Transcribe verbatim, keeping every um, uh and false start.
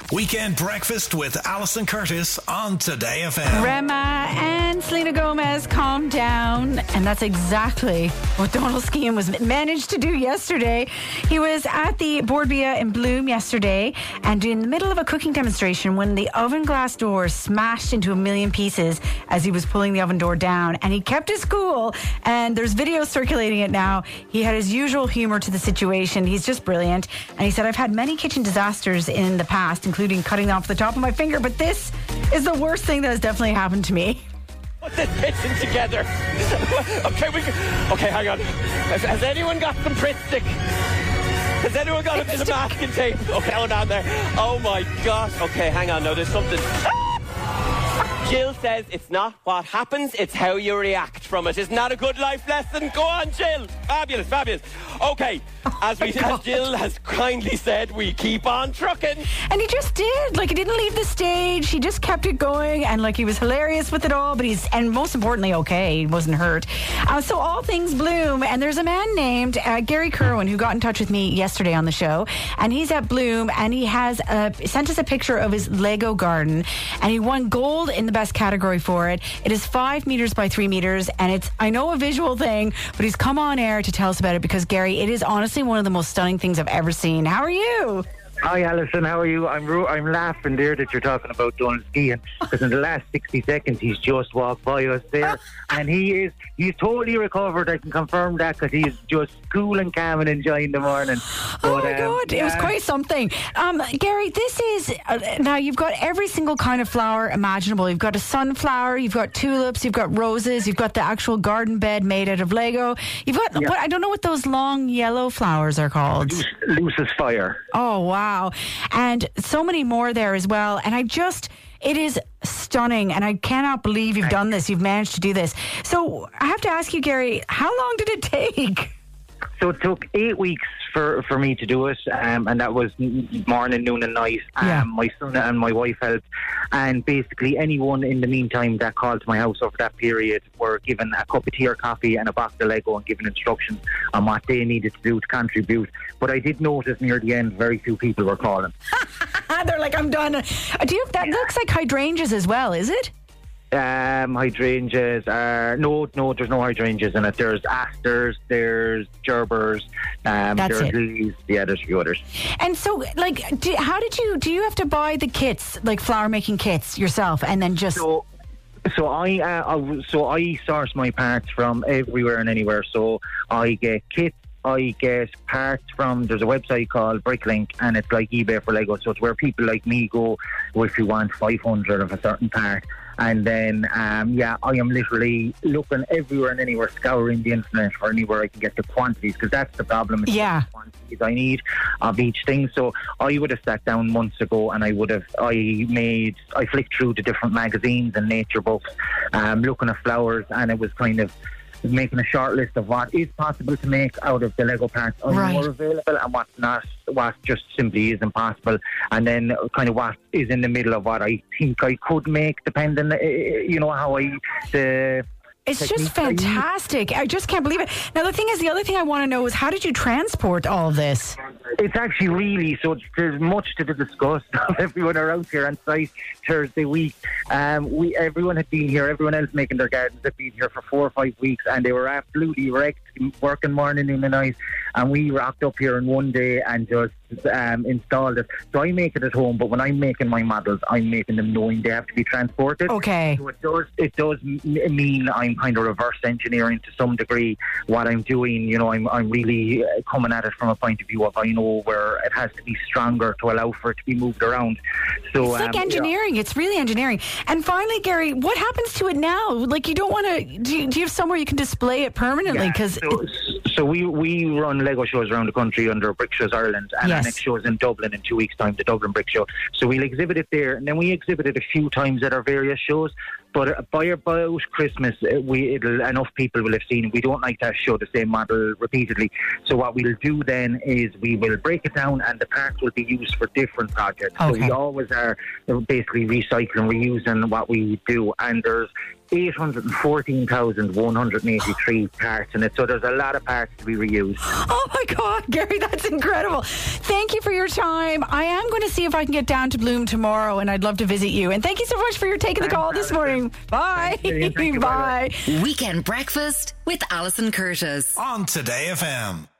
Weekend Breakfast with Alison Curtis on Today F M. Rema and Selena Gomez, calm down. And that's exactly what Donald Skehan was managed to do yesterday. He was at the Bord Bia in Bloom yesterday, and in the middle of a cooking demonstration when the oven glass door smashed into a million pieces as he was pulling the oven door down, and he kept his cool, and there's video circulating it now. He had his usual humor to the situation. He's just brilliant. And he said, I've had many kitchen disasters in the past, including cutting off the top of my finger, but this is the worst thing that has definitely happened to me. Put this kitchen together. okay, we. Okay, hang on. Has, has anyone got some Pritt stick? Has anyone got a bit of masking tape? Okay, hold on there. Oh my gosh. Okay, hang on. No, there's something. Jill says it's not what happens, it's how you react from it. Isn't that a good life lesson? Go on, Jill. Fabulous, fabulous. Okay, as we as Jill has kindly said, we keep on trucking. And he just did. Like, he didn't leave the stage. He just kept it going, and like, he was hilarious with it all. But he's, and most importantly, okay, he wasn't hurt. Uh, so all things Bloom, and there's a man named uh, Gary Kerwin who got in touch with me yesterday on the show, and he's at Bloom, and he has uh, sent us a picture of his Lego garden, and he won gold in the best category for it. It is five meters by three meters, and it's, I know, a visual thing, but he's come on air to tell us about it because, Gary, it is honestly one of the most stunning things I've ever seen. How are you? Hi, Alison. How are you? I'm ro- I'm laughing there that you're talking about Donald Skehan, because in the last sixty seconds he's just walked by us there, and he is he's totally recovered. I can confirm that because he's just cool and calm and enjoying the morning. But, oh my um, God, it was yeah. quite something. Um, Gary, this is uh, now you've got every single kind of flower imaginable. You've got a sunflower, you've got tulips, you've got roses, you've got the actual garden bed made out of Lego. You've got Yeah. what, I don't know what those long yellow flowers are called. Lucis Fire. Oh wow. And so many more there as well. And I just, it is stunning. And I cannot believe you've done this. You've managed to do this. So I have to ask you, Gary, how long did it take? So it took eight weeks for, for me to do it, um, and that was morning, noon and night. Um, Yeah. My son and my wife helped, and basically anyone in the meantime that called to my house over that period were given a cup of tea or coffee and a box of Lego and given instructions on what they needed to do to contribute. But I did notice near the end very few people were calling. They're like, I'm done. Uh, Do you, that looks like hydrangeas as well, is it? Um, hydrangeas are no, no. There's no hydrangeas in it. There's asters, there's gerbers, um, That's there's it. lilies. Yeah, there's a few others. And so, like, do, how did you, do you have to buy the kits, like flower making kits yourself, and then just... So, so I, uh, I, so I source my parts from everywhere and anywhere. So I get kits. I get parts from, there's a website called Bricklink, and it's like eBay for Lego. So it's where people like me go if you want five hundred of a certain part. And then, um, yeah, I am literally looking everywhere and anywhere, scouring the internet for anywhere I can get the quantities, because that's the problem. It's Yeah. the quantities I need of each thing. So I would have sat down months ago, and I would have, I made, I flicked through the different magazines and nature books, um, looking at flowers, and it was kind of making a short list of what is possible to make out of the Lego parts are Right. more available, and what's not, what just simply isn't possible, and then kind of what is in the middle of what I think I could make, depending, uh, you know, how I the It's just techniques I use. fantastic. I just can't believe it. Now, the thing is, the other thing I want to know is, how did you transport all of this? It's actually really, so it's, there's much to the disgust of everyone around here on site Thursday week. Um, we Everyone had been here, everyone else making their gardens had been here for four or five weeks, and they were absolutely wrecked, working morning, noon and night, and we rocked up here in one day and just um, installed it. So I make it at home, but when I'm making my models, I'm making them knowing they have to be transported. Okay. So it does, it does m- mean I'm kind of reverse engineering to some degree what I'm doing. You know, I'm I'm really uh, coming at it from a point of view of, I know where it has to be stronger to allow for it to be moved around. So It's like um, engineering. It's really engineering. And finally, Gary, what happens to it now? Like, you don't want to... Do you, do you have somewhere you can display it permanently? Yeah, Because so, so we we run Lego shows around the country under Brick Shows Ireland, and Yes. our next show is in Dublin in two weeks' time, the Dublin Brick Show. So we'll exhibit it there, and then we exhibit it a few times at our various shows. But by about Christmas, uh, we it'll, enough people will have seen it. We don't like to show the same model repeatedly. So what we'll do then is we will break it down, and the parts will be used for different projects. So Okay. we always are basically recycling, reusing what we do. And there's eight hundred fourteen thousand one hundred eighty-three parts in it, so there's a lot of parts to be reused. Oh my God, Gary, that's incredible. Thank you for your time. I am going to see if I can get down to Bloom tomorrow, and I'd love to visit you. And thank you so much for your taking the call this morning. Bye. Thank you. Bye. Weekend Breakfast with Alison Curtis on Today F M.